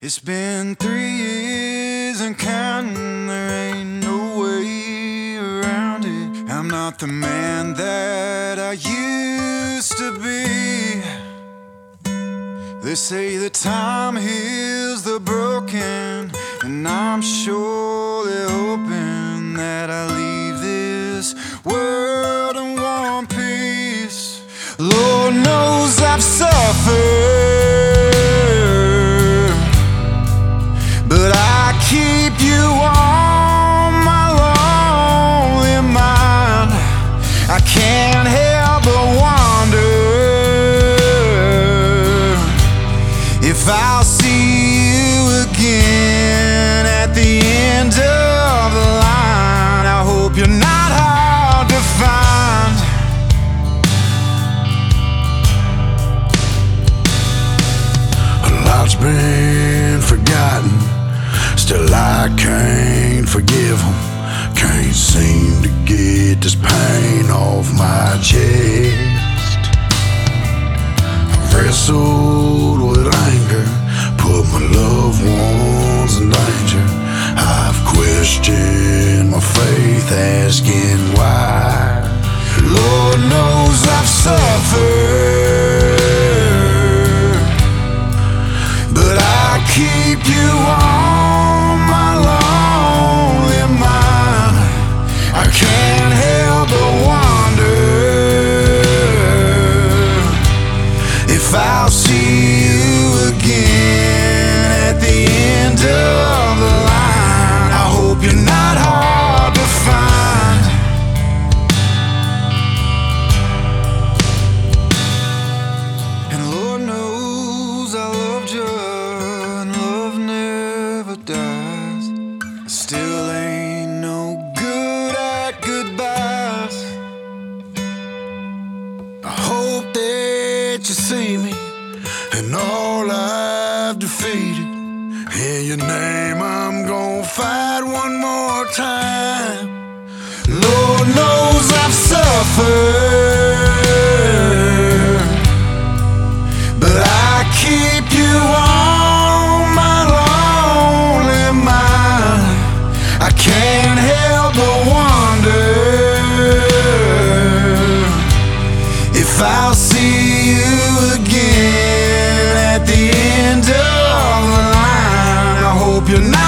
It's been 3 years and counting, there ain't no way around it. I'm not the man that I used to be. They say that time heals the broken, and I'm sure they're hoping that I leave this world in one piece. Lord knows I've suffered, but I keep you on my lonely mind. I can't help but wonder if I'll see you again at the end of the line. I hope you're not hard to find. A lot's been forgotten, still I can't forgive them. Can't seem to get this pain off my chest. I've wrestled with anger, put my loved ones in danger. I've questioned my faith, asking why. Lord knows I've suffered, but I keep you on my lonely mind. I can't help but wonder if I'll see you again at the end of the line. I hope you're not hard to find. And Lord knows I loved you, and love never dies. I still ain't no good at goodbyes. I hope that you see me and all I've defeated. In your name I'm gonna fight one more time. Lord knows I've suffered, but I keep you on my lonely mind. I can't help but wonder if I'll see you again at the end of the line. I hope you're not